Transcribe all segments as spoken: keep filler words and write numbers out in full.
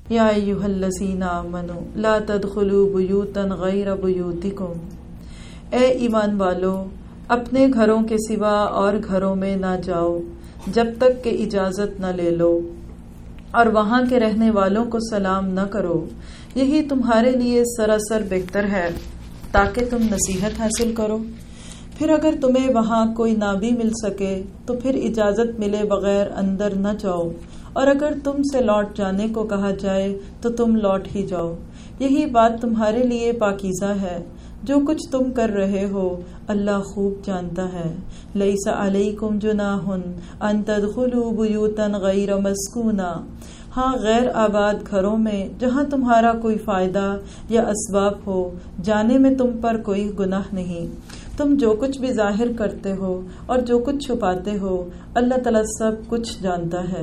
یا ایھا الذین آمنوا لا تدخلوا بیوتا غیر بیوتکم، اے ایمان والو اپنے گھروں کے سوا اور گھروں میں نہ جاؤ جب تک کہ اجازت نہ لے لو، اور وہاں کے رہنے والوں کو سلام نہ کرو، یہی تمہارے لیے سراسر بہتر ہے تاکہ تم نصیحت حاصل کرو۔ پھر اگر تمہیں وہاں کوئی نہ بھی مل سکے تو پھر اجازت ملے بغیر اندر نہ جاؤ، اور اگر تم سے لوٹ جانے کو کہا جائے تو تم لوٹ ہی جاؤ، یہی بات تمہارے لیے پاکیزہ ہے۔ جو کچھ تم کر رہے ہو اللہ خوب جانتا ہے۔ لیس علیکم جناح ان تدخلوا بیوتا غیر مسکونہ، ہاں غیر آباد گھروں میں جہاں تمہارا کوئی فائدہ یا اسباب ہو جانے میں تم پر کوئی گناہ نہیں۔ تم جو کچھ بھی ظاہر کرتے ہو اور جو کچھ چھپاتے ہو اللہ تعالیٰ سب کچھ جانتا ہے۔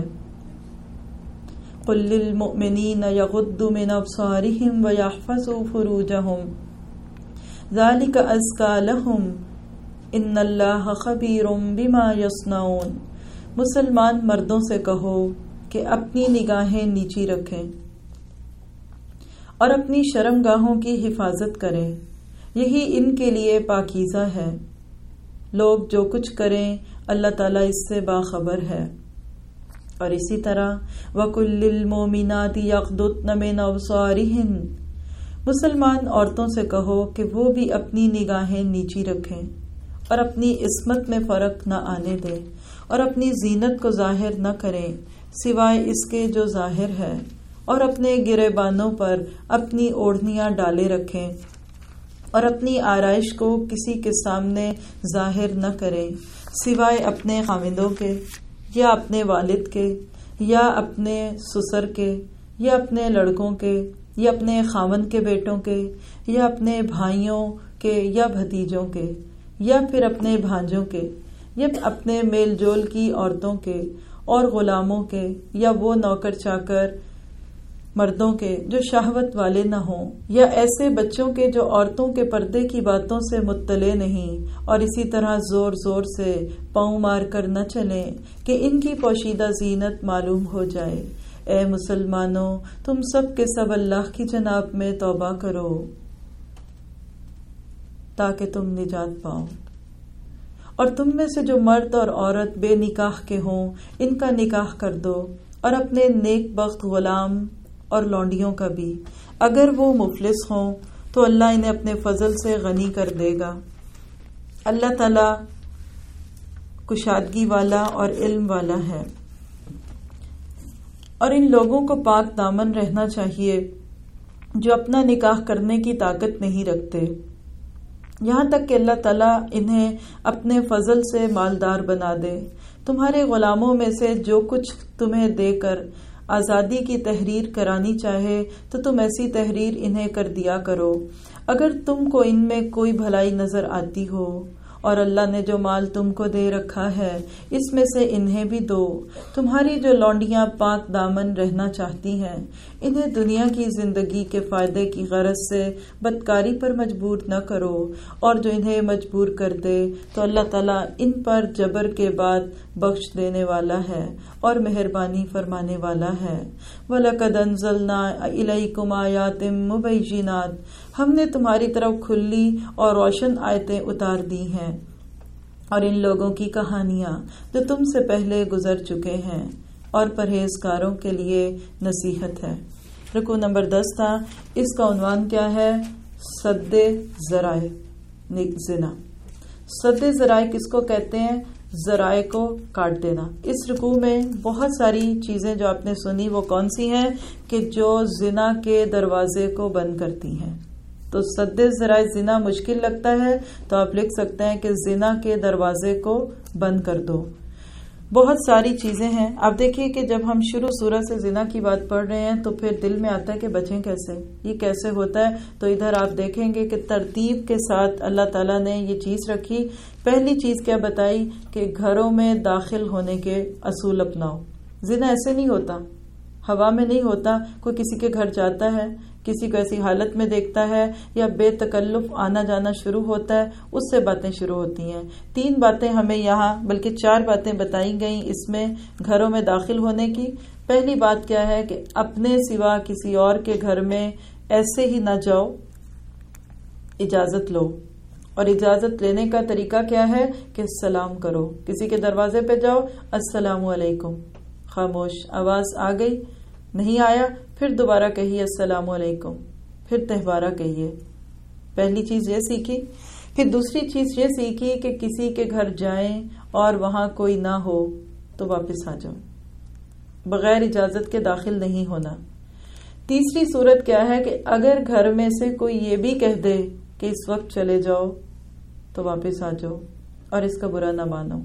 قل للمؤمنین یغضوا من ابصارہم ویحفظوا فروجہم ذلک ازکی لہم ان اللہ خبیر بما یصنعون، مسلمان مردوں سے کہو کہ اپنی نگاہیں نیچی رکھیں اور اپنی شرمگاہوں کی حفاظت کریں، یہی ان کے لیے پاکیزہ ہے۔ لوگ جو کچھ کریں اللہ تعالیٰ اس سے باخبر ہے۔ اور اسی طرح وَقُلْ لِلْمُؤْمِنَاتِ يَغْضُضْنَ مِنْ أَبْصَارِهِنَّ، مسلمان عورتوں سے کہو کہ وہ بھی اپنی نگاہیں نیچی رکھیں اور اپنی عصمت میں فرق نہ آنے دیں، اور اپنی زینت کو ظاہر نہ کریں سوائے اس کے جو ظاہر ہے، اور اپنے گریبانوں پر اپنی اوڑھنیاں ڈالے رکھیں، اور اپنی آرائش کو کسی کے سامنے ظاہر نہ کریں سوائے اپنے خاوندوں کے یا اپنے والد کے یا اپنے سسر کے یا اپنے لڑکوں کے یا اپنے خاوند کے بیٹوں کے یا اپنے بھائیوں کے یا بھتیجوں کے یا پھر اپنے بھانجوں کے یا اپنے میل جول کی عورتوں کے اور غلاموں کے یا وہ نوکر چاکر مردوں کے جو شہوت والے نہ ہوں، یا ایسے بچوں کے جو عورتوں کے پردے کی باتوں سے مطلع نہیں، اور اسی طرح زور زور سے پاؤں مار کر نہ چلیں کہ ان کی پوشیدہ زینت معلوم ہو جائے۔ اے مسلمانوں تم سب کے سب اللہ کی جناب میں توبہ کرو تاکہ تم نجات پاؤ، اور تم میں سے جو مرد اور عورت بے نکاح کے ہوں ان کا نکاح کر دو، اور اپنے نیک بخت غلام اور لونڈیوں کا بھی، اگر وہ مفلس ہوں تو اللہ انہیں اپنے فضل سے غنی کر دے گا۔ اللہ تعالیٰ کشادگی والا اور علم والا ہے۔ اور ان لوگوں کو پاک دامن رہنا چاہیے جو اپنا نکاح کرنے کی طاقت نہیں رکھتے، یہاں تک کہ اللہ تعالیٰ انہیں اپنے فضل سے مالدار بنا دے۔ تمہارے غلاموں میں سے جو کچھ تمہیں دے کر آزادی کی تحریر کرانی چاہے تو تم ایسی تحریر انہیں کر دیا کرو، اگر تم کو ان میں کوئی بھلائی نظر آتی ہو، اور اللہ نے جو مال تم کو دے رکھا ہے اس میں سے انہیں بھی دو۔ تمہاری جو لونڈیاں پاک دامن رہنا چاہتی ہیں انہیں دنیا کی زندگی کے فائدے کی غرض سے بدکاری پر مجبور نہ کرو، اور جو انہیں مجبور کر دے تو اللہ تعالیٰ ان پر جبر کے بعد بخش دینے والا ہے اور مہربانی فرمانے والا ہے۔ وَلَقَدْ أَنزَلْنَا إِلَيْكُمْ آيَاتٍ مُبَيِّنَاتٍ، ہم نے تمہاری طرف کھلی اور روشن آیتیں اتار دی ہیں، اور ان لوگوں کی کہانیاں جو تم سے پہلے گزر چکے ہیں، اور پرہیزگاروں کے لیے نصیحت ہے۔ رکوع نمبر دس تھا، اس کا عنوان کیا ہے؟ سد ذرائع زنا۔ سد ذرائع کس کو کہتے ہیں؟ ذرائع کو کاٹ دینا۔ اس رکوع میں بہت ساری چیزیں جو آپ نے سنی وہ کون سی ہیں کہ جو زنا کے دروازے کو بند کرتی ہیں۔ تو سد ذرائع زنا مشکل لگتا ہے تو آپ لکھ سکتے ہیں کہ زنا کے دروازے کو بند کر دو۔ بہت ساری چیزیں ہیں۔ آپ دیکھیے کہ جب ہم شروع سورت سے زنا کی بات پڑھ رہے ہیں تو پھر دل میں آتا ہے کہ بچیں کیسے، یہ کیسے ہوتا ہے۔ تو ادھر آپ دیکھیں گے کہ ترتیب کے ساتھ اللہ تعالیٰ نے یہ چیز رکھی۔ پہلی چیز کیا بتائی کہ گھروں میں داخل ہونے کے اصول اپناؤ۔ زنا ایسے نہیں ہوتا، ہوا میں نہیں ہوتا۔ کوئی کسی کے گھر جاتا ہے، کسی کو ایسی حالت میں دیکھتا ہے یا بے تکلف آنا جانا شروع ہوتا ہے، اس سے باتیں شروع ہوتی ہیں۔ تین باتیں ہمیں یہاں بلکہ چار باتیں بتائی گئیں اس میں گھروں میں داخل ہونے کی۔ پہلی بات کیا ہے کہ اپنے سوا کسی اور کے گھر میں ایسے ہی نہ جاؤ، اجازت لو. اور اجازت لینے کا طریقہ کیا ہے کہ سلام کرو. کسی کے دروازے پہ جاؤ، السلام علیکم، خاموش، آواز آ گئی نہیں آیا پھر دوبارہ کہیے السلام علیکم، پھر تہوارہ کہیے. پہلی چیز یہ سیکھی. پھر دوسری چیز یہ سیکھی کہ کسی کے گھر جائیں اور وہاں کوئی نہ ہو تو واپس آ جاؤ، بغیر اجازت کے داخل نہیں ہونا. تیسری صورت کیا ہے کہ اگر گھر میں سے کوئی یہ بھی کہہ دے کہ اس وقت چلے جاؤ تو واپس آ جاؤ اور اس کا برا نہ مانو.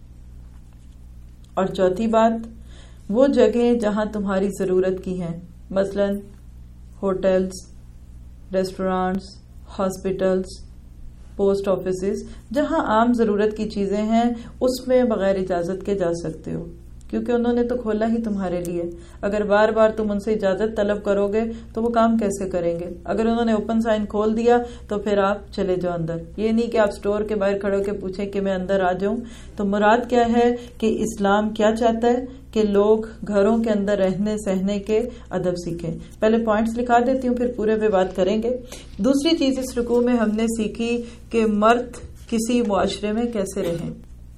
اور چوتھی بات، وہ جگہیں جہاں تمہاری ضرورت کی ہیں، مثلا hotels, restaurants, hospitals, post offices, جہاں عام ضرورت کی چیزیں ہیں اس میں بغیر اجازت کے جا سکتے ہو، کیونکہ انہوں نے تو کھولا ہی تمہارے لیے. اگر بار بار تم ان سے اجازت طلب کرو گے تو وہ کام کیسے کریں گے؟ اگر انہوں نے اوپن سائن کھول دیا تو پھر آپ چلے جاؤ اندر. یہ نہیں کہ آپ سٹور کے باہر کھڑے ہو کے پوچھیں کہ میں اندر آ جاؤں. تو مراد کیا ہے کہ اسلام کیا چاہتا ہے کہ لوگ گھروں کے اندر رہنے سہنے کے ادب سیکھیں. پہلے پوائنٹس لکھا دیتی ہوں پھر پورے پہ بات کریں گے. دوسری چیز اس رکوع میں ہم نے سیکھی کہ مرد کسی معاشرے میں کیسے رہیں.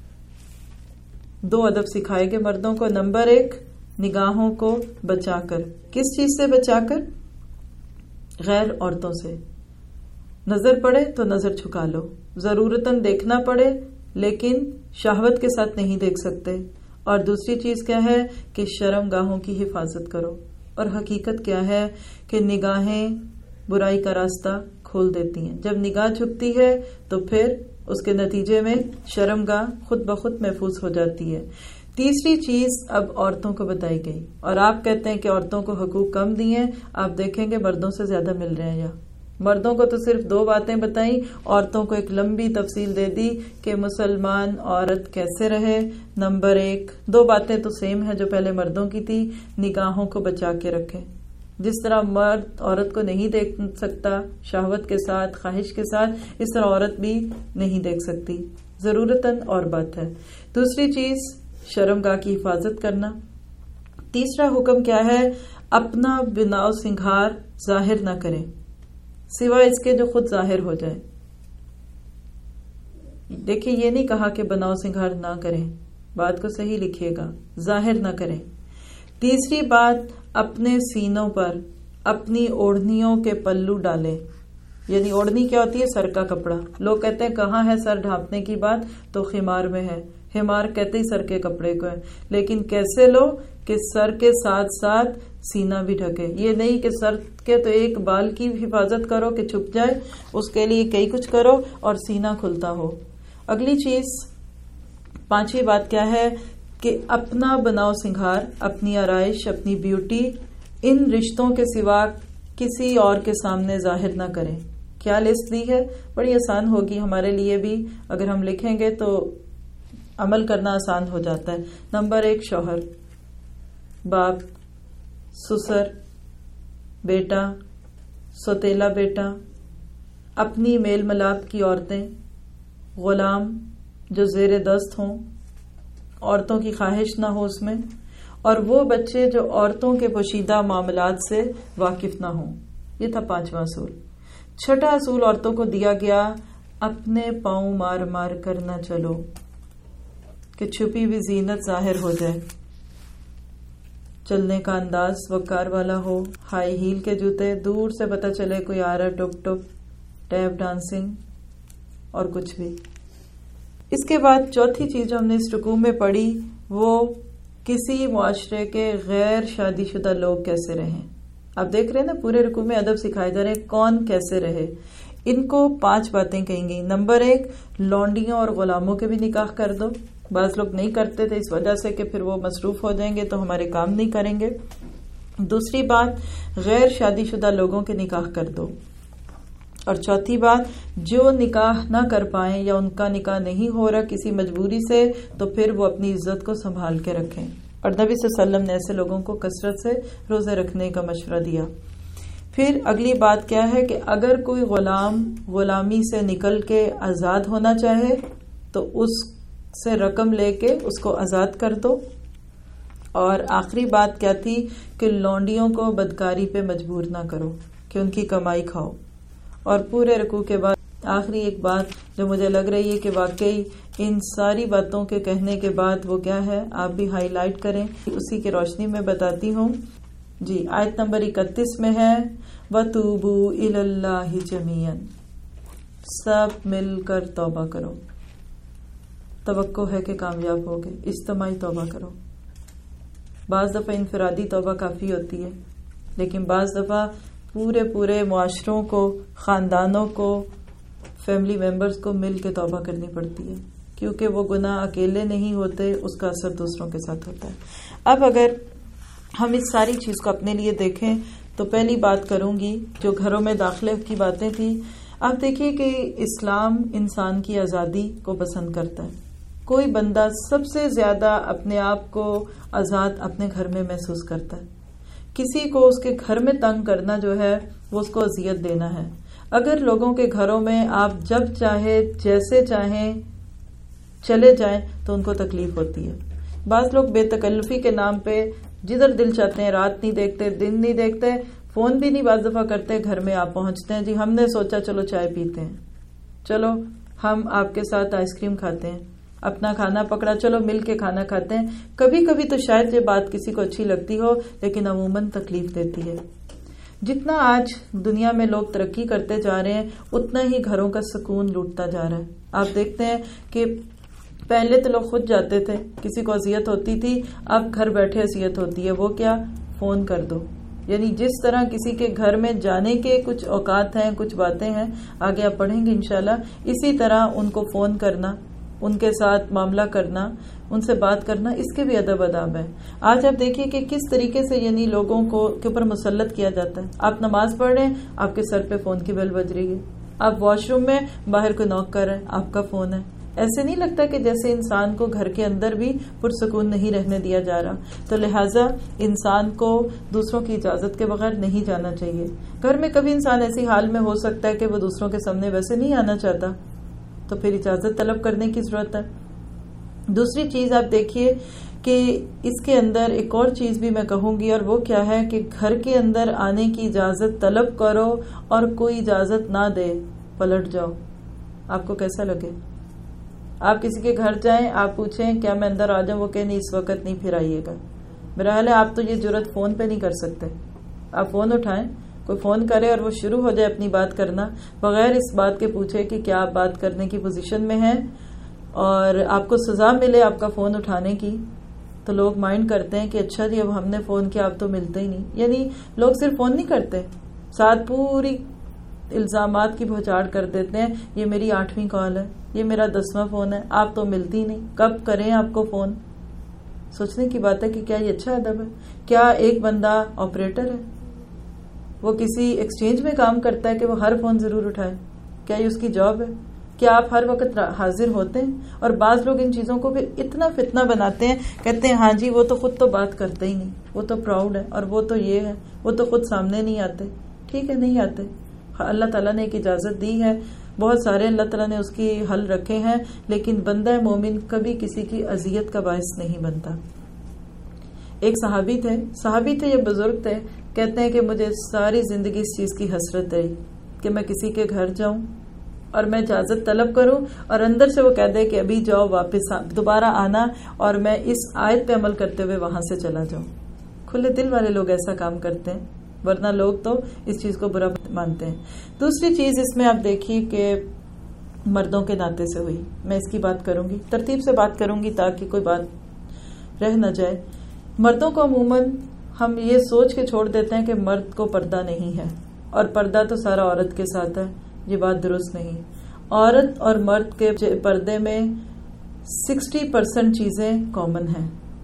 دو ادب سکھائے گے مردوں کو. نمبر ایک، نگاہوں کو بچا کر. کس چیز سے بچا کر؟ غیر عورتوں سے. نظر پڑے تو نظر چھکا لو، ضرورتاً دیکھنا پڑے لیکن شہوت کے ساتھ نہیں دیکھ سکتے. اور دوسری چیز کیا ہے کہ شرم گاہوں کی حفاظت کرو. اور حقیقت کیا ہے کہ نگاہیں برائی کا راستہ کھول دیتی ہیں. جب نگاہ جھکتی ہے تو پھر اس کے نتیجے میں شرم گاہ خود بخود محفوظ ہو جاتی ہے. تیسری چیز اب عورتوں کو بتائی گئی، اور آپ کہتے ہیں کہ عورتوں کو حقوق کم دیے، آپ دیکھیں گے مردوں سے زیادہ مل رہے ہیں. یا مردوں کو تو صرف دو باتیں بتائیں، عورتوں کو ایک لمبی تفصیل دے دی کہ مسلمان عورت کیسے رہے. نمبر ایک، دو باتیں تو سیم ہیں جو پہلے مردوں کی تھی، نگاہوں کو بچا کے رکھیں. جس طرح مرد عورت کو نہیں دیکھ سکتا شہوت کے ساتھ، خواہش کے ساتھ، اس طرح عورت بھی نہیں دیکھ سکتی، ضرورتاً اور بات ہے. دوسری چیز شرم گاہ کی حفاظت کرنا. تیسرا حکم کیا ہے؟ اپنا بناؤ سنگھار ظاہر نہ کریں سوائے اس کے جو خود ظاہر ہو جائے. دیکھیں یہ نہیں کہا کہ بناؤ سنگھار نہ کریں، بات کو صحیح لکھیے گا، ظاہر نہ کریں. تیسری بات، اپنے سینوں پر اپنی اوڑھنیوں کے پلو ڈالیں. یعنی اوڑھنی کیا ہوتی ہے؟ سر کا کپڑا. لوگ کہتے ہیں کہاں ہے سر ڈھانپنے کی بات؟ تو خمار میں ہے. خمار کہتے ہی سر کے کپڑے کو ہے، لیکن کیسے لو کہ سر کے ساتھ ساتھ سینہ بھی ڈھکے. یہ نہیں کہ سر کے تو ایک بال کی حفاظت کرو کہ چھپ جائے، اس کے لیے کئی کچھ کرو اور سینہ کھلتا ہو. اگلی چیز، پانچویں بات کیا ہے کہ اپنا بناؤ سنگھار، اپنی آرائش، اپنی بیوٹی ان رشتوں کے سوا کسی اور کے سامنے ظاہر نہ کریں. کیا لسٹ دی ہے؟ بڑی آسان ہوگی ہمارے لیے بھی، اگر ہم لکھیں گے تو عمل کرنا آسان ہو جاتا ہے. نمبر ایک، شوہر، باپ، سسر، بیٹا، سوتیلا بیٹا، اپنی میل ملاپ کی عورتیں، غلام جو زیر دست ہوں، عورتوں کی خواہش نہ ہو اس میں، اور وہ بچے جو عورتوں کے پوشیدہ معاملات سے واقف نہ ہوں. یہ تھا پانچواں اصول. چھٹا اصول عورتوں کو دیا گیا، اپنے پاؤں مار مار کر نہ چلو کہ چھپی ہوئی زینت ظاہر ہو جائے. چلنے کا انداز وقار والا ہو، ہائی ہیل کے جوتے، دور سے پتہ چلے کوئی آ رہا، ٹپ ٹپ، ٹیپ ڈانسنگ اور کچھ بھی. اس کے بعد چوتھی چیز جو ہم نے اس رکوع میں پڑھی وہ کسی معاشرے کے غیر شادی شدہ لوگ کیسے رہیں. آپ دیکھ رہے ہیں نا پورے رکوع میں ادب سکھائے جا رہے ہیں کون کیسے رہے. ان کو پانچ باتیں کہیں گی. نمبر ایک، لونڈیوں اور غلاموں کے بھی نکاح کر دو. بعض لوگ نہیں کرتے تھے اس وجہ سے کہ پھر وہ مصروف ہو جائیں گے تو ہمارے کام نہیں کریں گے. دوسری بات، غیر شادی شدہ لوگوں کے نکاح کر دو. اور چوتھی بات، جو نکاح نہ کر پائیں یا ان کا نکاح نہیں ہو رہا کسی مجبوری سے تو پھر وہ اپنی عزت کو سنبھال کے رکھیں. اور نبی صلی اللہ علیہ وسلم نے ایسے لوگوں کو کثرت سے روزے رکھنے کا مشورہ دیا. پھر اگلی بات کیا ہے کہ اگر کوئی غلام غلامی سے نکل کے آزاد ہونا چاہے تو اس سے رقم لے کے اس کو آزاد کر دو. اور آخری بات کیا تھی کہ لونڈیوں کو بدکاری پہ مجبور نہ کرو کہ ان کی کمائی کھاؤ. اور پورے رکوع کے بعد آخری ایک بات جو مجھے لگ رہی ہے کہ واقعی ان ساری باتوں کے کہنے کے بعد وہ کیا ہے آپ بھی ہائی لائٹ کریں, اسی کی روشنی میں بتاتی ہوں. جی آیت نمبر اکتیس میں ہے وَتُوبُوا إِلَى اللَّهِ جَمِيعًا, سب مل کر توبہ کرو. توقع ہے کہ کامیاب ہوگے, اجتماعی توبہ کرو. بعض دفعہ انفرادی توبہ کافی ہوتی ہے, لیکن بعض دفعہ پورے پورے معاشروں کو, خاندانوں کو, فیملی ممبرز کو مل کے توبہ کرنی پڑتی ہے, کیونکہ وہ گناہ اکیلے نہیں ہوتے, اس کا اثر دوسروں کے ساتھ ہوتا ہے. اب اگر ہم اس ساری چیز کو اپنے لیے دیکھیں تو پہلی بات کروں گی جو گھروں میں داخلے کی باتیں تھی. آپ دیکھیے کہ اسلام انسان کی آزادی کو پسند کرتا ہے. کوئی بندہ سب سے زیادہ اپنے آپ کو آزاد اپنے گھر میں محسوس کرتا ہے. کسی کو اس کے گھر میں تنگ کرنا جو ہے وہ اس کو اذیت دینا ہے. اگر لوگوں کے گھروں میں آپ جب چاہے جیسے چاہیں چلے جائیں تو ان کو تکلیف ہوتی ہے. بعض لوگ بے تکلفی کے نام پہ جدھر دل چاہتے ہیں رات نہیں دیکھتے, دن نہیں دیکھتے, فون بھی نہیں بعض دفعہ کرتے, گھر میں آپ پہنچتے ہیں, جی ہم نے سوچا چلو چائے پیتے ہیں, چلو ہم آپ کے ساتھ آئس کریم کھاتے ہیں, اپنا کھانا پکڑا, چلو مل کے کھانا کھاتے ہیں. کبھی کبھی تو شاید یہ بات کسی کو اچھی لگتی ہو, لیکن عموماً تکلیف دیتی ہے. جتنا آج دنیا میں لوگ ترقی کرتے جا رہے ہیں اتنا ہی گھروں کا سکون لوٹتا جا رہا ہے. آپ دیکھتے ہیں کہ پہلے تو لوگ خود جاتے تھے, کسی کو اذیت ہوتی تھی, اب گھر بیٹھے اذیت ہوتی ہے. وہ کیا, فون کر دو. یعنی جس طرح کسی کے گھر میں جانے کے کچھ اوقات ہیں, کچھ باتیں ہیں, آگے آپ پڑھیں گے انشاءاللہ, اسی طرح ان کو فون کرنا, ان کے ساتھ معاملہ کرنا, ان سے بات کرنا, اس کے بھی ادب آداب ہے. آج آپ دیکھیے کہ کس طریقے سے یعنی لوگوں کو کے اوپر مسلط کیا جاتا ہے. آپ نماز پڑھ رہے ہیں, آپ کے سر پہ فون کی بیل بج رہی ہے. آپ واش روم میں باہر کو نوک کر رہے ہیں, آپ کا فون ہے. ایسے نہیں لگتا کہ جیسے انسان کو گھر کے اندر بھی پرسکون نہیں رہنے دیا جا رہا. تو لہٰذا انسان کو دوسروں کی اجازت کے بغیر نہیں جانا چاہیے. گھر میں کبھی انسان ایسی حال میں ہو سکتا ہے کہ وہ دوسروں کے سامنے ویسے نہیں آنا چاہتا, تو پھر اجازت طلب کرنے کی ضرورت ہے. دوسری چیز آپ دیکھیے کہ اس کے اندر ایک اور چیز بھی میں کہوں گی, اور وہ کیا ہے کہ گھر کے اندر آنے کی اجازت طلب کرو اور کوئی اجازت نہ دے, پلٹ جاؤ. آپ کو کیسا لگے؟ آپ کسی کے گھر جائیں, آپ پوچھیں کیا میں اندر آ جاؤں, وہ کہ نہیں اس وقت نہیں, پھر آئیے گا. میرا حال ہے آپ تو یہ جرت فون پہ نہیں کر سکتے. آپ فون اٹھائیں, کوئی فون کرے اور وہ شروع ہو جائے اپنی بات کرنا بغیر اس بات کے پوچھے کہ کیا آپ بات کرنے کی پوزیشن میں ہیں, اور آپ کو سزا ملے آپ کا فون اٹھانے کی, تو لوگ مائنڈ کرتے ہیں کہ اچھا جی اب ہم نے فون کیا, اب تو ملتے ہی نہیں. یعنی لوگ صرف فون نہیں کرتے, ساتھ پوری الزامات کی بھوچاڑ کر دیتے ہیں. یہ میری آٹھویں کال ہے, یہ میرا دسواں فون ہے, آپ تو ملتی نہیں, کب کریں آپ کو فون. سوچنے کی بات ہے کہ کیا یہ اچھا ادب ہے؟ کیا ایک بندہ آپریٹر ہے, وہ کسی ایکسچینج میں کام کرتا ہے کہ وہ ہر فون ضرور اٹھائے؟ کیا یہ اس کی جاب ہے؟ کیا آپ ہر وقت حاضر ہوتے ہیں؟ اور بعض لوگ ان چیزوں کو پھر اتنا فتنہ بناتے ہیں, کہتے ہیں ہاں جی وہ تو خود تو بات کرتے ہی نہیں, وہ تو پراؤڈ ہے, اور وہ تو یہ ہے, وہ تو خود سامنے نہیں آتے. ٹھیک ہے نہیں آتے, اللہ تعالیٰ نے ایک اجازت دی ہے, بہت سارے اللہ تعالیٰ نے اس کی حل رکھے ہیں, لیکن بندہ مومن کبھی کسی کی اذیت کا باعث نہیں بنتا. ایک صحابی تھے, صحابی تھے یہ بزرگ تھے, کہتے ہیں کہ مجھے ساری زندگی اس چیز کی حسرت ہے کہ میں کسی کے گھر جاؤں اور میں اجازت طلب کروں اور اندر سے وہ کہہ دے کہ ابھی جاؤ, واپس دوبارہ آنا, اور میں اس آیت پہ عمل کرتے ہوئے وہاں سے چلا جاؤں. کھلے دل والے لوگ ایسا کام کرتے ہیں, ورنہ لوگ تو اس چیز کو برا مانتے ہیں. دوسری چیز اس میں آپ دیکھیے کہ مردوں کے ناطے سے ہوئی, میں اس کی بات کروں گی, ترتیب سے بات کروں گی تاکہ کوئی بات رہ نہ جائے. مردوں کو عموماً ہم یہ سوچ کے چھوڑ دیتے ہیں کہ مرد کو پردہ نہیں ہے, اور پردہ تو سارا عورت کے ساتھ ہے. یہ بات درست نہیں. عورت اور مرد کے پردے میں سکسٹی پرسینٹ چیزیں کامن ہیں.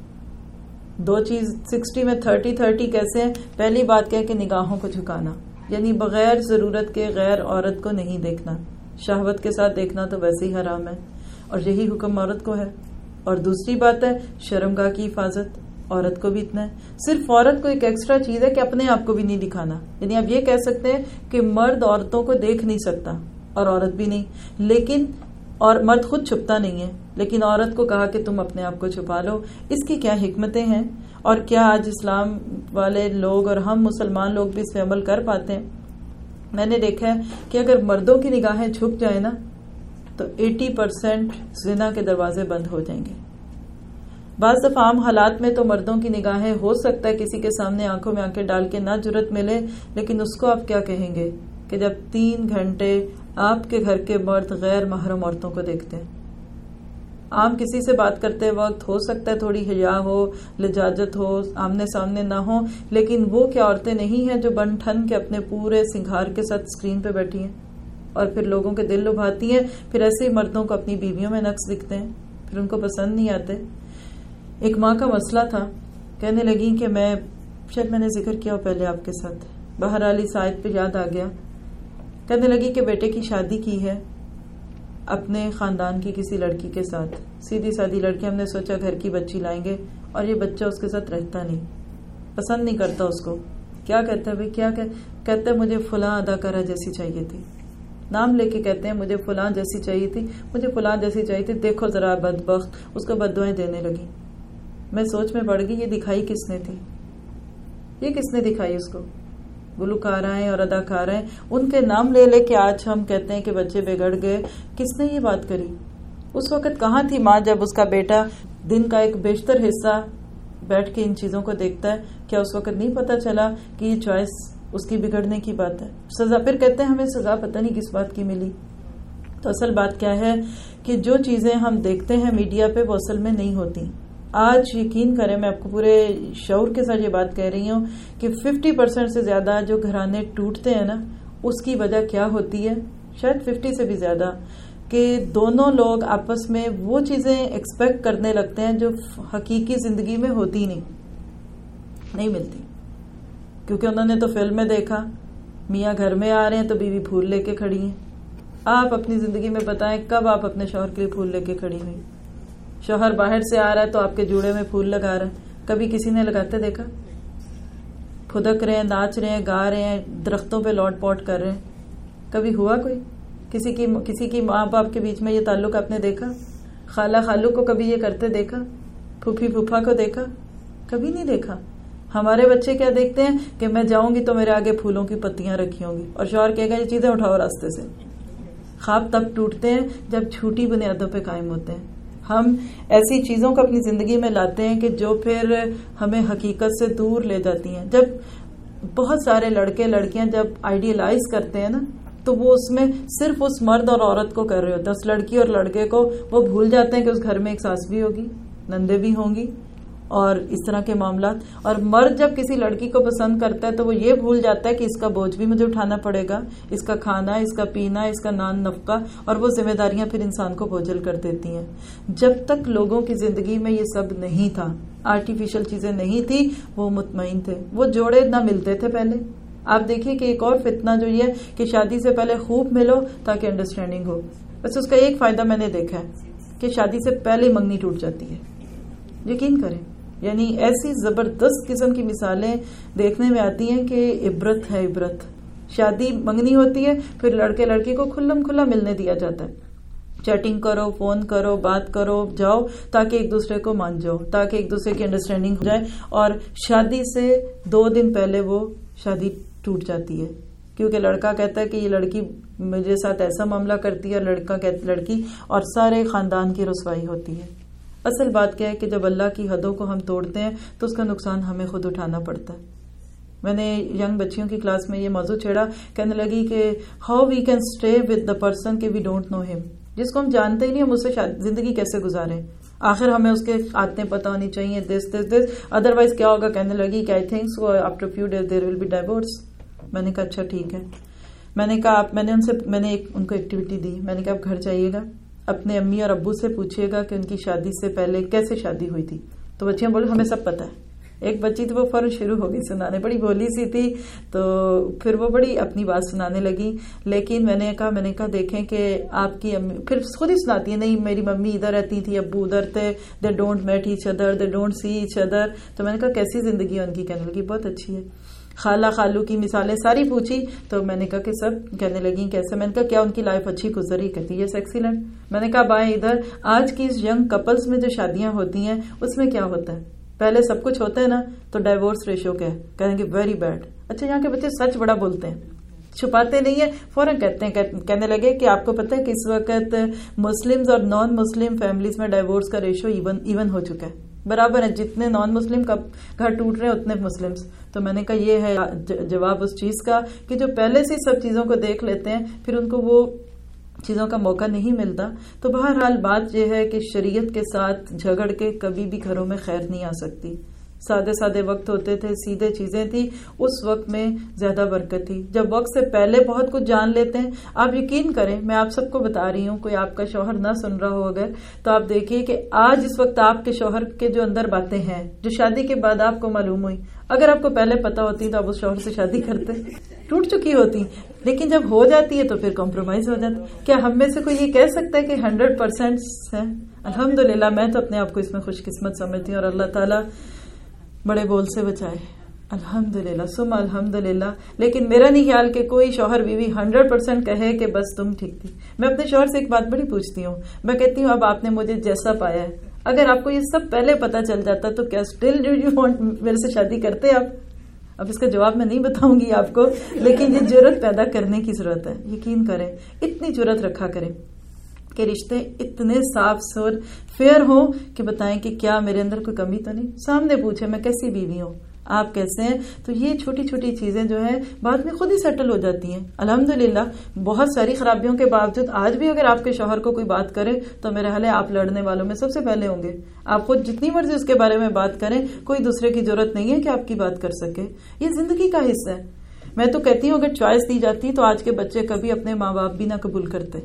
دو چیز سکسٹی میں تھرٹی تھرٹی کیسے ہیں؟ پہلی بات کیا کہ نگاہوں کو جھکانا, یعنی بغیر ضرورت کے غیر عورت کو نہیں دیکھنا. شہوت کے ساتھ دیکھنا تو ویسے ہی حرام ہے, اور یہی حکم عورت کو ہے. اور دوسری بات ہے شرمگاہ کی حفاظت, عورت کو بھی اتنا ہے. صرف عورت کو ایک ایکسٹرا چیز ہے کہ اپنے آپ کو بھی نہیں دکھانا. یعنی آپ یہ کہہ سکتے ہیں کہ مرد عورتوں کو دیکھ نہیں سکتا اور عورت بھی نہیں, لیکن اور مرد خود چھپتا نہیں ہے, لیکن عورت کو کہا کہ تم اپنے آپ کو چھپا لو. اس کی کیا حکمتیں ہیں اور کیا آج اسلام والے لوگ اور ہم مسلمان لوگ بھی اس پہ عمل کر پاتے ہیں؟ میں نے دیکھا ہے کہ اگر مردوں کی نگاہیں جھک جائیں نا تو ایٹی پرسینٹ زنا کے دروازے بند ہو جائیں گے. بعض دفعہ عام حالات میں تو مردوں کی نگاہیں ہو سکتا ہے کسی کے سامنے آنکھوں میں آنکھیں ڈال کے نہ جرت ملے، لیکن اس کو آپ کیا کہیں گے کہ جب تین گھنٹے آپ کے گھر کے مرد غیر محرم عورتوں کو دیکھتے ہیں. عام کسی سے بات کرتے وقت ہو سکتا ہے تھوڑی حیا ہو، لجاجت ہو، آمنے سامنے نہ ہو، لیکن وہ کیا عورتیں نہیں ہیں جو بن ٹھن کے اپنے پورے سنگھار کے ساتھ اسکرین پہ بیٹھی ہیں اور پھر لوگوں کے دل لبھاتی ہیں، پھر ایسے ہی مردوں کو اپنی بیویوں میں نقص دکھتے ہیں، پھر ان کو پسند نہیں آتے. ایک ماں کا مسئلہ تھا، کہنے لگی کہ میں شاید میں نے ذکر کیا ہو پہلے آپ کے ساتھ، بہرحال اس آیت پہ یاد آ گیا. کہنے لگی کہ بیٹے کی شادی کی ہے اپنے خاندان کی کسی لڑکی کے ساتھ، سیدھی سادی لڑکی، ہم نے سوچا گھر کی بچی لائیں گے، اور یہ بچہ اس کے ساتھ رہتا نہیں، پسند نہیں کرتا اس کو. کیا کہتا ہے بھائی؟ کیا کہتا ہے مجھے فلاں اداکارہ جیسی چاہیے تھی، نام لے کے کہتے ہیں مجھے فلاں جیسی چاہیے تھی، مجھے فلاں جیسی چاہیے تھی، دیکھو ذرا بدبخت، اس کو بددعائیں دینے لگی. میں سوچ میں پڑ گئی یہ دکھائی کس نے تھی، یہ کس نے دکھائی اس کو؟ گلوکارائیں اور اداکارائیں، ان کے نام لے لے کے آج ہم کہتے ہیں کہ بچے بگڑ گئے. کس نے یہ بات کری؟ اس وقت کہاں تھی ماں جب اس کا بیٹا دن کا ایک بیشتر حصہ بیٹھ کے ان چیزوں کو دیکھتا ہے؟ کیا اس وقت نہیں پتا چلا کہ یہ چوائس اس کی بگڑنے کی بات ہے؟ سزا، پھر کہتے ہیں ہمیں سزا پتہ نہیں کس بات کی ملی. تو اصل بات کیا ہے کہ جو چیزیں ہم دیکھتے ہیں میڈیا پہ وہ اصل میں نہیں ہوتی. آج یقین کریں، میں آپ کو پورے شعور کے ساتھ یہ بات کہہ رہی ہوں کہ ففٹی پرسینٹ سے زیادہ جو گھرانے ٹوٹتے ہیں نا، اس کی وجہ کیا ہوتی ہے، شاید ففٹی سے بھی زیادہ، کہ دونوں لوگ آپس میں وہ چیزیں ایکسپیکٹ کرنے لگتے ہیں جو حقیقی زندگی میں ہوتی نہیں نہیں ملتی. کیونکہ انہوں نے تو فلم میں دیکھا میاں گھر میں آ رہے ہیں تو بیوی پھول لے کے کھڑی ہیں. آپ اپنی زندگی میں بتائیں کب آپ اپنے شوہر کے لیے پھول لے کے کھڑی ہوئی؟ شوہر باہر سے آ رہا ہے تو آپ کے جوڑے میں پھول لگا رہا ہے، کبھی کسی نے لگاتے دیکھا؟ پھدک رہے ہیں، ناچ رہے ہیں، گا رہے ہیں، درختوں پہ لوٹ پوٹ کر رہے ہیں، کبھی ہوا کوئی؟ کسی کی کسی کی ماں باپ کے بیچ میں یہ تعلق آپ نے دیکھا؟ خالہ خالو کو کبھی یہ کرتے دیکھا؟ پھوپھی پھوپھا کو دیکھا؟ کبھی نہیں دیکھا. ہمارے بچے کیا دیکھتے ہیں کہ میں جاؤں گی تو میرے آگے پھولوں کی پتیاں رکھی ہوں گی اور شوہر کہے گا یہ چیزیں اٹھاؤ راستے سے. خواب تب ٹوٹتے ہیں جب چھوٹی بنیادوں پہ قائم ہوتے ہیں. ہم ایسی چیزوں کو اپنی زندگی میں لاتے ہیں کہ جو پھر ہمیں حقیقت سے دور لے جاتی ہیں. جب بہت سارے لڑکے لڑکیاں جب آئیڈیلائز کرتے ہیں نا تو وہ اس میں صرف اس مرد اور عورت کو کر رہے ہوتے ہیں. اس لڑکی اور لڑکے کو وہ بھول جاتے ہیں کہ اس گھر میں ایک ساس بھی ہوگی، نندے بھی ہوں گی اور اس طرح کے معاملات. اور مرد جب کسی لڑکی کو پسند کرتا ہے تو وہ یہ بھول جاتا ہے کہ اس کا بوجھ بھی مجھے اٹھانا پڑے گا، اس کا کھانا، اس کا پینا، اس کا نان نفقہ، اور وہ ذمہ داریاں پھر انسان کو بوجھل کر دیتی ہیں. جب تک لوگوں کی زندگی میں یہ سب نہیں تھا، آرٹیفیشل چیزیں نہیں تھی، وہ مطمئن تھے. وہ جوڑے نہ ملتے تھے پہلے. آپ دیکھیے کہ ایک اور فتنہ جو یہ کہ شادی سے پہلے خوب ملو تاکہ انڈرسٹینڈنگ ہو. بس اس کا ایک فائدہ میں نے دیکھا ہے کہ شادی سے پہلے منگنی ٹوٹ جاتی ہے. یقین کریں، یعنی ایسی زبردست قسم کی مثالیں دیکھنے میں آتی ہیں کہ عبرت ہے عبرت. شادی منگنی ہوتی ہے، پھر لڑکے لڑکی کو کھلم کھلا ملنے دیا جاتا ہے. چیٹنگ کرو، فون کرو، بات کرو، جاؤ تاکہ ایک دوسرے کو مان جاؤ، تاکہ ایک دوسرے کی انڈرسٹینڈنگ ہو جائے. اور شادی سے دو دن پہلے وہ شادی ٹوٹ جاتی ہے کیونکہ لڑکا کہتا ہے کہ یہ لڑکی میرے ساتھ ایسا معاملہ کرتی ہے، اور لڑکا کہتا لڑکی، اور سارے خاندان کی رسوائی ہوتی ہے. اصل بات کیا ہے کہ جب اللہ کی حدوں کو ہم توڑتے ہیں تو اس کا نقصان ہمیں خود اٹھانا پڑتا ہے. میں نے ینگ بچیوں کی کلاس میں یہ موضوع چھیڑا، کہنے لگی کہ how we can stay with the person کہ وی ڈونٹ نو ہم، جس کو ہم جانتے ہی نہیں، ہم اس سے زندگی کیسے گزاریں؟ آخر ہمیں اس کے عادتیں پتہ ہونی چاہیے، دس دس دس ادروائز کیا ہوگا؟ کہنے لگی کہ I think so after few days there will be divorce. میں نے کہا اچھا ٹھیک ہے. میں نے کہا آپ میں نے ان سے میں نے ایک ان کو ایکٹیویٹی دی. میں نے کہا آپ گھر جائیے گا، اپنے امی اور ابو سے پوچھیے گا کہ ان کی شادی سے پہلے کیسے شادی ہوئی تھی. تو بچیاں بولے ہمیں سب پتا ہے. ایک بچی تھی وہ فوراً شروع ہو گئی سنانے، بڑی بولی سی تھی، تو پھر وہ بڑی اپنی بات سنانے لگی. لیکن میں نے کہا میں نے کہا دیکھیں کہ آپ کی امی پھر خود ہی سناتی ہے، نہیں میری ممی ادھر رہتی تھی، ابو ادھر تھے، they don't meet each other, they don't see each other. تو میں نے کہا کیسی زندگی ہے ان کی؟ کہنے لگی بہت اچھی ہے. خالہ خالو کی مثالیں ساری پوچھی تو میں نے کہا کہ سب کہنے لگیں کیسے. میں نے کہا کیا ان کی لائف اچھی گزری؟ کہتی یس ایکسیلنٹ. میں نے کہا بائیں ادھر آج کی اس ینگ کپلز میں جو شادیاں ہوتی ہیں اس میں کیا ہوتا ہے؟ پہلے سب کچھ ہوتا ہے نا تو ڈائیورس ریشو کیا ہے؟ کہیں گے ویری بیڈ. اچھا یہاں کے بچے سچ بڑا بولتے ہیں, چھپاتے نہیں ہیں, فوراً کہتے ہیں. کہنے لگے کہ آپ کو پتہ ہے کہ اس وقت مسلمز اور نان مسلم فیملیز میں ڈائیورس کا ریشو ایون ایون ہو چکا ہے, برابر ہے. جتنے نان مسلم کا گھر ٹوٹ رہے ہیں اتنے مسلمس. تو میں نے کہا یہ ہے جواب اس چیز کا کہ جو پہلے سے سب چیزوں کو دیکھ لیتے ہیں پھر ان کو وہ چیزوں کا موقع نہیں ملتا. تو بہرحال بات یہ ہے کہ شریعت کے ساتھ جھگڑ کے کبھی بھی گھروں میں خیر نہیں آ سکتی. سادے سادے وقت ہوتے تھے, سیدھے چیزیں تھی, اس وقت میں زیادہ برکت تھی. جب وقت سے پہلے بہت کچھ جان لیتے ہیں, آپ یقین کریں میں آپ سب کو بتا رہی ہوں, کوئی آپ کا شوہر نہ سن رہا ہو اگر تو آپ دیکھیے کہ آج اس وقت آپ کے شوہر کے جو اندر باتیں ہیں جو شادی کے بعد آپ کو معلوم ہوئی, اگر آپ کو پہلے پتا ہوتی تو آپ اس شوہر سے شادی کرتے, ٹوٹ چکی ہوتی. لیکن جب ہو جاتی ہے تو پھر کمپرومائز ہو جاتا. کیا ہم میں سے کوئی یہ کہہ سکتا ہے کہ ہنڈریڈ پرسینٹ ہے؟ الحمدللہ میں تو اپنے آپ کو اس میں خوش قسمت سمجھتی ہوں اور اللہ تعالیٰ بڑے بول سے بچائے, الحمدللہ ثم الحمدللہ. لیکن میرا نہیں خیال کہ کوئی شوہر بیوی ہنڈریڈ پرسینٹ کہے کہ بس تم ٹھیک تھی. میں اپنے شوہر سے ایک بات بڑی پوچھتی ہوں, میں کہتی ہوں اب آپ نے مجھے جیسا پایا ہے, اگر آپ کو یہ سب پہلے پتا چل جاتا تو کیا اسٹل ڈو یو وانٹ میرے سے شادی کرتے آپ؟ اب اس کا جواب میں نہیں بتاؤں گی آپ کو, لیکن یہ جرت پیدا کرنے کی ضرورت ہے. یقین کریں, اتنی جرت رکھا کریں کہ رشتے اتنے صاف سر فیئر ہوں کہ بتائیں کہ کیا میرے اندر کوئی کمی تو نہیں. سامنے پوچھے میں کیسی بیوی ہوں, آپ کیسے ہیں, تو یہ چھوٹی چھوٹی چیزیں جو ہیں بعد میں خود ہی سیٹل ہو جاتی ہیں. الحمدللہ بہت ساری خرابیوں کے باوجود آج بھی اگر آپ کے شوہر کو کوئی بات کرے تو میرا حال ہے آپ لڑنے والوں میں سب سے پہلے ہوں گے. آپ خود جتنی مرضی اس کے بارے میں بات کریں, کوئی دوسرے کی ضرورت نہیں ہے کہ آپ کی بات کر سکے. یہ زندگی کا حصہ ہے. میں تو کہتی ہوں اگر چوائس دی جاتی تو آج کے بچے کبھی اپنے ماں باپ بھی نہ قبول کرتے.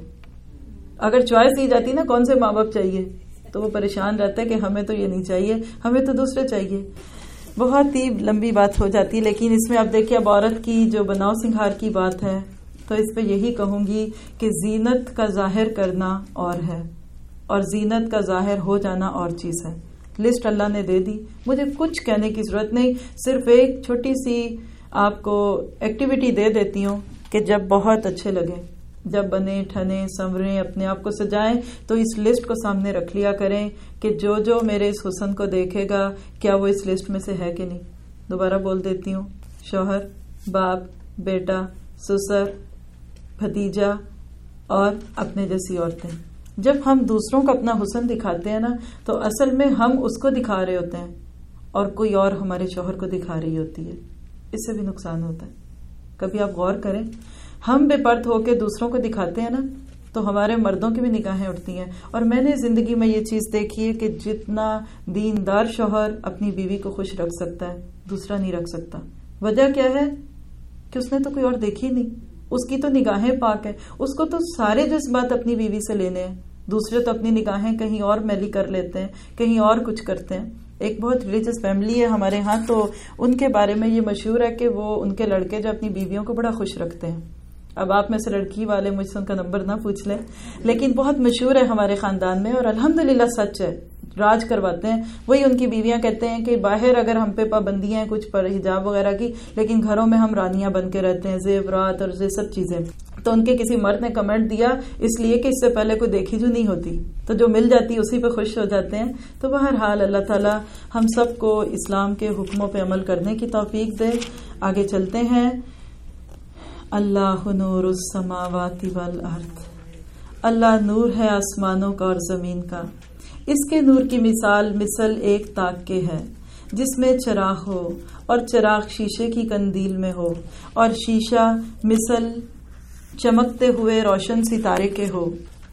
اگر چوائس دی جاتی نا کون سے ماں باپ چاہیے تو وہ پریشان رہتا ہے کہ ہمیں تو یہ نہیں چاہیے, ہمیں تو دوسرے چاہیے. بہت ہی لمبی بات ہو جاتی ہے, لیکن اس میں آپ دیکھیے اب عورت کی جو بناؤ سنگھار کی بات ہے تو اس پہ یہی کہوں گی کہ زینت کا ظاہر کرنا اور ہے اور زینت کا ظاہر ہو جانا اور چیز ہے. لسٹ اللہ نے دے دی, مجھے کچھ کہنے کی ضرورت نہیں, صرف ایک چھوٹی سی آپ کو ایکٹیویٹی دے دیتی ہوں کہ جب بہت اچھے لگے, جب بنے ٹھنے سنوریں اپنے آپ کو سجائیں تو اس لسٹ کو سامنے رکھ لیا کریں کہ جو جو میرے اس حسن کو دیکھے گا کیا وہ اس لسٹ میں سے ہے کہ نہیں. دوبارہ بول دیتی ہوں, شوہر, باپ, بیٹا, سسر, بھتیجا اور اپنے جیسی عورتیں. جب ہم دوسروں کو اپنا حسن دکھاتے ہیں نا تو اصل میں ہم اس کو دکھا رہے ہوتے ہیں اور کوئی اور ہمارے شوہر کو دکھا رہی ہوتی ہے. اس سے بھی نقصان ہوتا ہے. کبھی آپ غور کریں, ہم بے پرد ہو کے دوسروں کو دکھاتے ہیں نا تو ہمارے مردوں کی بھی نگاہیں اٹھتی ہیں. اور میں نے زندگی میں یہ چیز دیکھی ہے کہ جتنا دیندار شوہر اپنی بیوی کو خوش رکھ سکتا ہے دوسرا نہیں رکھ سکتا. وجہ کیا ہے کہ اس نے تو کوئی اور دیکھی نہیں, اس کی تو نگاہیں پاک ہے, اس کو تو سارے جذبات اپنی بیوی سے لینے ہیں. دوسرے تو اپنی نگاہیں کہیں اور میلی کر لیتے ہیں, کہیں اور کچھ کرتے ہیں. ایک بہت ریلیجس فیملی ہے ہمارے ہاں, تو ان کے بارے میں یہ مشہور ہے کہ وہ ان کے لڑکے جو اپنی بیویوں کو بڑا خوش رکھتے ہیں. اب آپ میں سے لڑکی والے مجھ سے ان کا نمبر نہ پوچھ لیں, لیکن بہت مشہور ہے ہمارے خاندان میں اور الحمدللہ سچ ہے, راج کرواتے ہیں. وہی ان کی بیویاں کہتے ہیں کہ باہر اگر ہم پہ پابندیاں ہیں کچھ پر حجاب وغیرہ کی, لیکن گھروں میں ہم رانیاں بن کے رہتے ہیں, زیورات اور یہ سب چیزیں. تو ان کے کسی مرد نے کمنٹ دیا اس لیے کہ اس سے پہلے کوئی دیکھی جو نہیں ہوتی, تو جو مل جاتی اسی پہ خوش ہو جاتے ہیں. تو بہرحال اللہ تعالی ہم سب کو اسلام کے حکموں پہ عمل کرنے کی توفیق دے. آگے چلتے ہیں. اللہ نور السماوات والارض, اللہ نور ہے آسمانوں کا اور زمین کا. اس کے نور کی مثال مثل ایک تاک کے ہے جس میں چراغ ہو اور چراغ شیشے کی قندیل میں ہو اور شیشہ مثل چمکتے ہوئے روشن ستارے کے ہو.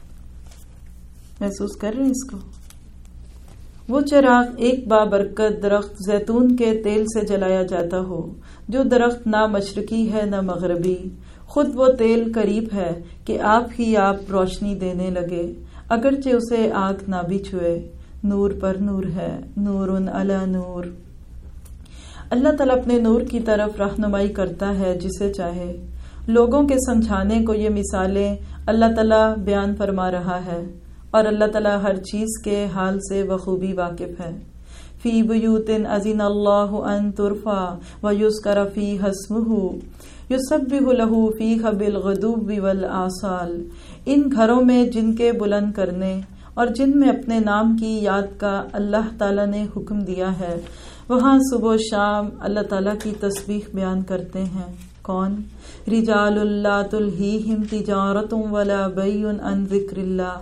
محسوس کر رہے ہیں اس کو؟ وہ چراغ ایک بابرکت درخت زیتون کے تیل سے جلایا جاتا ہو, جو درخت نہ مشرقی ہے نہ مغربی. خود وہ تیل قریب ہے کہ آپ ہی آپ روشنی دینے لگے, اگرچہ اسے آنکھ نہ بھی چھوئے. نور پر نور ہے, نور علی نور. اللہ تعالیٰ اپنے نور کی طرف رہنمائی کرتا ہے جسے چاہے. لوگوں کے سمجھانے کو یہ مثالیں اللہ تعالیٰ بیان فرما رہا ہے, اور اللہ تعالیٰ ہر چیز کے حال سے بخوبی واقف ہے. فی بیوت اذن اللہ ان ترفع ویذکر فیہا اسمہ یسبح لہ فیہا بالغدو والآصال، ان گھروں میں جن کے بلند کرنے اور جن میں اپنے نام کی یاد کا اللہ تعالیٰ نے حکم دیا ہے، وہاں صبح و شام اللہ تعالیٰ کی تسبیح بیان کرتے ہیں۔ کون؟ رجال لا تلہیہم تجارت ولا بیع عن ذکر اللہ،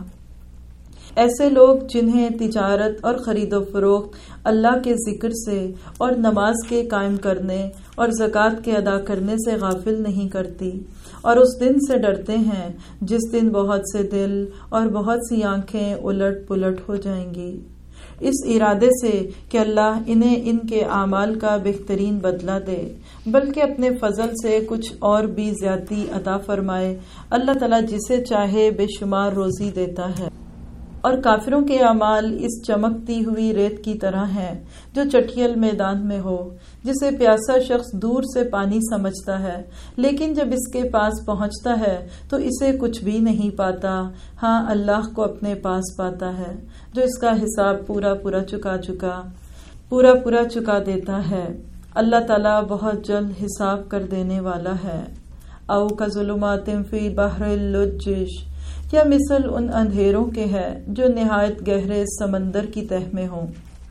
ایسے لوگ جنہیں تجارت اور خرید و فروخت اللہ کے ذکر سے اور نماز کے قائم کرنے اور زکوٰۃ کے ادا کرنے سے غافل نہیں کرتی، اور اس دن سے ڈرتے ہیں جس دن بہت سے دل اور بہت سی آنکھیں الٹ پلٹ ہو جائیں گی، اس ارادے سے کہ اللہ انہیں ان کے اعمال کا بہترین بدلہ دے، بلکہ اپنے فضل سے کچھ اور بھی زیادتی عطا فرمائے۔ اللہ تعالیٰ جسے چاہے بے شمار روزی دیتا ہے، اور کافروں کے اعمال اس چمکتی ہوئی ریت کی طرح ہیں جو چٹھیل میدان میں ہو، جسے پیاسا شخص دور سے پانی سمجھتا ہے، لیکن جب اس کے پاس پہنچتا ہے تو اسے کچھ بھی نہیں پاتا، ہاں اللہ کو اپنے پاس پاتا ہے جو اس کا حساب پورا پورا چکا چکا پورا پورا چکا دیتا ہے۔ اللہ تعالیٰ بہت جلد حساب کر دینے والا ہے۔ او کظلمات فی بحر اللجج، یا مثل ان اندھیروں کے ہے جو نہایت گہرے سمندر کی تہ میں ہوں،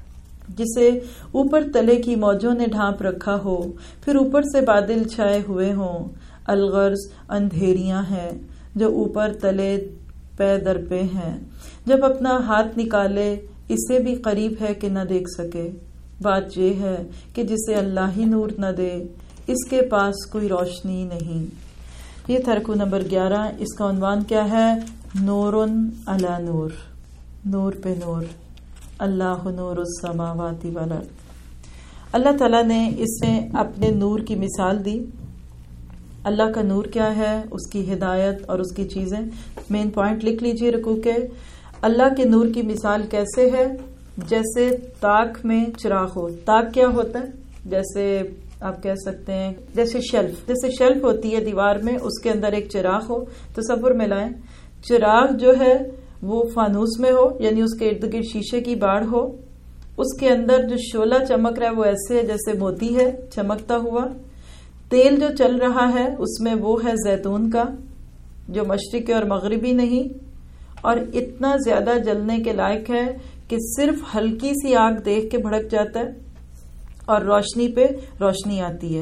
جسے اوپر تلے کی موجوں نے ڈھانپ رکھا ہو، پھر اوپر سے بادل چھائے ہوئے ہوں۔ الغرض اندھیریاں ہیں جو اوپر تلے پے در پے ہیں، جب اپنا ہاتھ نکالے اسے بھی قریب ہے کہ نہ دیکھ سکے۔ بات یہ ہے کہ جسے اللہ ہی نور نہ دے اس کے پاس کوئی روشنی نہیں۔ یہ تھا رکوع نمبر گیارہ، اس کا عنوان کیا ہے؟ نور علی نور، نور پہ نور، اللہ نور السماوات والارض۔ اللہ تعالیٰ نے اس میں اپنے نور کی مثال دی۔ اللہ کا نور کیا ہے؟ اس کی ہدایت اور اس کی چیزیں۔ مین پوائنٹ لکھ لیجئے رکوع کے۔ اللہ کے نور کی مثال کیسے ہے؟ جیسے تاک میں چراغ ہو۔ تاک کیا ہوتا ہے؟ جیسے آپ کہہ سکتے ہیں جیسے شیلف جیسے شیلف ہوتی ہے دیوار میں، اس کے اندر ایک چراغ ہو۔ تصور میں لائیں، چراغ جو ہے وہ فانوس میں ہو، یعنی اس کے ارد گرد شیشے کی باڑ ہو، اس کے اندر جو شعلہ چمک رہا ہے وہ ایسے ہے جیسے موتی ہے چمکتا ہوا۔ تیل جو چل رہا ہے اس میں وہ ہے زیتون کا، جو مشرقی اور مغربی نہیں، اور اتنا زیادہ جلنے کے لائق ہے کہ صرف ہلکی سی آگ دیکھ کے بھڑک جاتا ہے اور روشنی پہ روشنی آتی ہے۔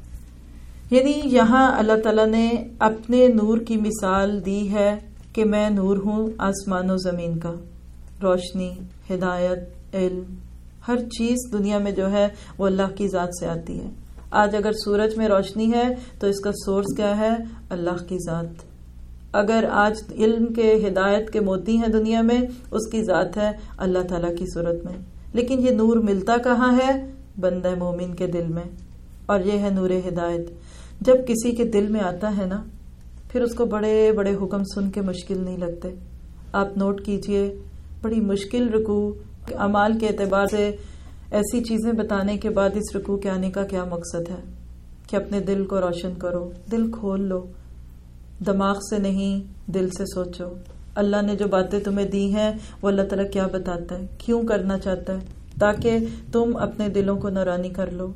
یعنی یہاں اللہ تعالیٰ نے اپنے نور کی مثال دی ہے کہ میں نور ہوں آسمان و زمین کا۔ روشنی، ہدایت، علم، ہر چیز دنیا میں جو ہے وہ اللہ کی ذات سے آتی ہے۔ آج اگر سورج میں روشنی ہے تو اس کا سورس کیا ہے؟ اللہ کی ذات۔ اگر آج علم کے ہدایت کے موتی ہیں دنیا میں، اس کی ذات ہے اللہ تعالیٰ کی صورت میں۔ لیکن یہ نور ملتا کہاں ہے؟ بندہ مومن کے دل میں، اور یہ ہے نور ہدایت۔ جب کسی کے دل میں آتا ہے نا، پھر اس کو بڑے بڑے حکم سن کے مشکل نہیں لگتے۔ آپ نوٹ کیجئے، بڑی مشکل رکوع اعمال کے اعتبار سے ایسی چیزیں بتانے کے بعد اس رکوع کے آنے کا کیا مقصد ہے کہ اپنے دل کو روشن کرو، دل کھول لو، دماغ سے نہیں دل سے سوچو۔ اللہ نے جو باتیں تمہیں دی ہیں وہ اللہ تعالیٰ کیا بتاتا ہے، کیوں کرنا چاہتا ہے، تاکہ تم اپنے دلوں کو نورانی کر لو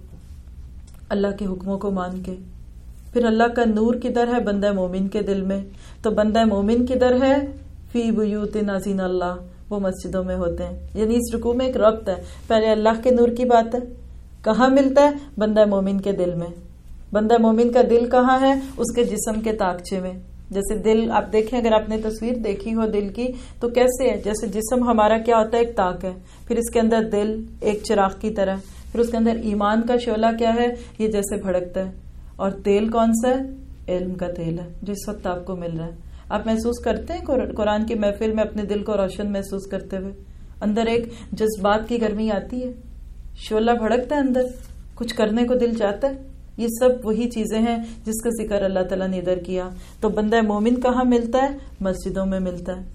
اللہ کے حکموں کو مان کے۔ پھر اللہ کا نور کدھر ہے؟ بندہ مومن کے دل میں۔ تو بندہ مومن کدھر ہے؟ فی بیوت اذن اللہ، وہ مسجدوں میں ہوتے ہیں۔ یعنی اس رکوع میں ایک ربط ہے، پہلے اللہ کے نور کی بات ہے، کہاں ملتا ہے؟ بندہ مومن کے دل میں۔ بندہ مومن کا دل کہاں ہے؟ اس کے جسم کے تاکچے میں۔ جیسے دل آپ دیکھیں، اگر آپ نے تصویر دیکھی ہو دل کی تو کیسے ہے؟ جیسے جسم ہمارا کیا ہوتا ہے؟ ایک تاک ہے، پھر اس کے اندر دل ایک چراغ کی طرح، پھر اس کے اندر ایمان کا شعلہ کیا ہے؟ یہ جیسے بھڑکتا ہے، اور تیل کون سا ہے؟ علم کا تیل ہے جو اس وقت آپ کو مل رہا ہے۔ آپ محسوس کرتے ہیں قرآن کی محفل میں اپنے دل کو روشن محسوس کرتے ہوئے؟ اندر ایک جذبات کی گرمی آتی ہے، شعلہ بھڑکتا ہے، اندر کچھ کرنے کو دل چاہتا ہے۔ یہ سب وہی چیزیں ہیں جس کا ذکر اللہ تعالیٰ نے ادھر کیا۔ تو بندہ مومن کہاں ملتا ہے؟ مسجدوں میں ملتا ہے،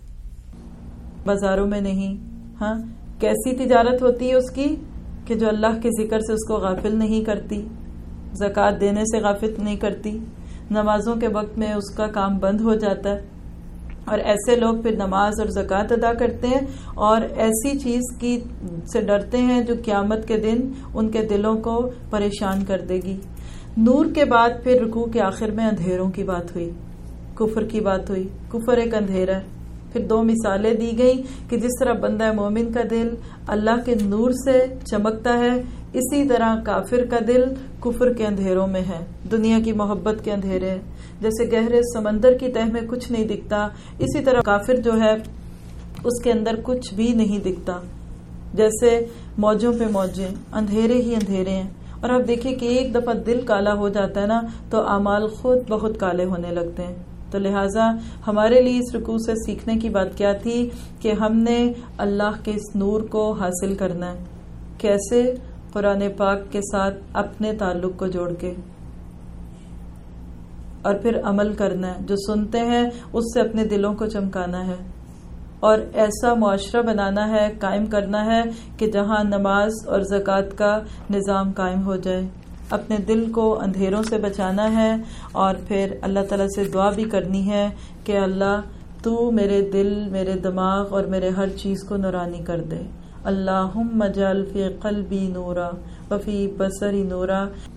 بازاروں میں نہیں۔ ہاں، کیسی تجارت ہوتی ہے اس کی کہ جو اللہ کے ذکر سے اس کو غافل نہیں کرتی، زکوٰۃ دینے سے غافل نہیں کرتی، نمازوں کے وقت میں اس کا کام بند ہو جاتا ہے، اور ایسے لوگ پھر نماز اور زکوٰۃ ادا کرتے ہیں اور ایسی چیز کی سے ڈرتے ہیں جو قیامت کے دن ان کے دلوں کو پریشان کر دے گی۔ نور کے بعد پھر رکوع کے آخر میں اندھیروں کی بات ہوئی، کفر کی بات ہوئی۔ کفر ایک اندھیرا ہے۔ پھر دو مثالیں دی گئی کہ جس طرح بندہ مومن کا دل اللہ کے نور سے چمکتا ہے، اسی طرح کافر کا دل کفر کے اندھیروں میں ہے، دنیا کی محبت کے اندھیرے ہے۔ جیسے گہرے سمندر کی تہ میں کچھ نہیں دکھتا، اسی طرح کافر جو ہے اس کے اندر کچھ بھی نہیں دکھتا، جیسے موجوں پہ موجیں، اندھیرے ہی اندھیرے ہیں۔ اور آپ دیکھیں کہ ایک دفعہ دل کالا ہو جاتا ہے نا تو اعمال خود بہت کالے ہونے لگتے ہیں۔ تو لہٰذا ہمارے لیے اس رکوع سے سیکھنے کی بات کیا تھی کہ ہم نے اللہ کے اس نور کو حاصل کرنا ہے۔ کیسے؟ قرآن پاک کے ساتھ اپنے تعلق کو جوڑ کے، اور پھر عمل کرنا ہے، جو سنتے ہیں اس سے اپنے دلوں کو چمکانا ہے، اور ایسا معاشرہ بنانا ہے، قائم کرنا ہے کہ جہاں نماز اور زکوٰۃ کا نظام قائم ہو جائے۔ اپنے دل کو اندھیروں سے بچانا ہے، اور پھر اللہ تعالیٰ سے دعا بھی کرنی ہے کہ اللہ تو میرے دل، میرے دماغ اور میرے ہر چیز کو نورانی کر دے۔ اللہم اجعل فی قلبی نورا وفی بصری نورا